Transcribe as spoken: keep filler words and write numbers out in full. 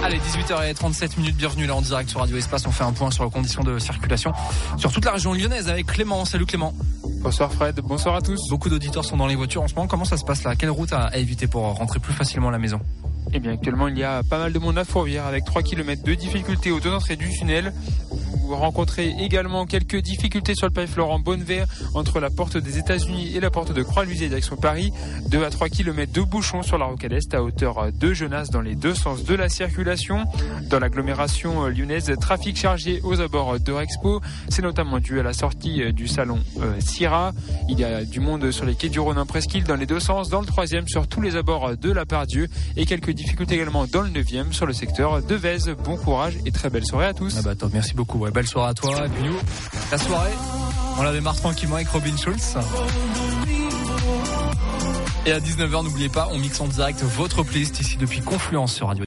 Allez, dix-huit heures trente-sept minutes, bienvenue là en direct sur Radio Espace. On fait un point sur les conditions de circulation sur toute la région lyonnaise avec Clément. Salut Clément. Bonsoir Fred, bonsoir à tous. Beaucoup d'auditeurs sont dans les voitures en ce moment. Comment ça se passe là? Quelle route à éviter pour rentrer plus facilement à la maison? Eh bien, actuellement, il y a pas mal de monde à Fourvière avec trois kilomètres de difficultés aux deux entrées du tunnel. Vous rencontrez également quelques difficultés sur le Paille Florent Bonnevert entre la porte des États-Unis et la porte de Croix-Luisier direction Paris. deux à trois kilomètres de bouchons sur la rocade Est à hauteur de Genasse dans les deux sens de la circulation. Dans l'agglomération lyonnaise, trafic chargé aux abords de Rexpo. C'est notamment dû à la sortie du salon euh, Syrah. Il y a du monde sur les quais du Rhône en Presqu'île dans les deux sens. Dans le troisième, sur tous les abords de la Part-Dieu. Et quelques difficultés également dans le neuvième sur le secteur de Vèze. Bon courage et très belle soirée à tous. Ah bah top, merci beaucoup. Ouais, belle soirée à toi. Et puis nous, la soirée, on la démarre tranquillement avec Robin Schulz. Et à dix-neuf heures, n'oubliez pas, on mixe en direct votre playlist ici depuis Confluence sur Radio.